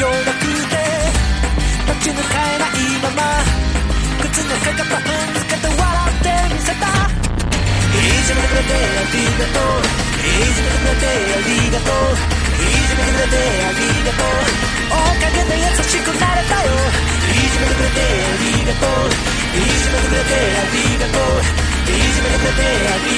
よなくて立ち向かえないまま靴のかかった踏んづけて笑ってみせた。いじめてくれてありがとう、いじめてくれてありがとう、いじめてくれてありがとう、おかげで優しくなれたよ。いじめてくれてありがとう、いじめてくれてありがとう、いじめてくれてありがとう。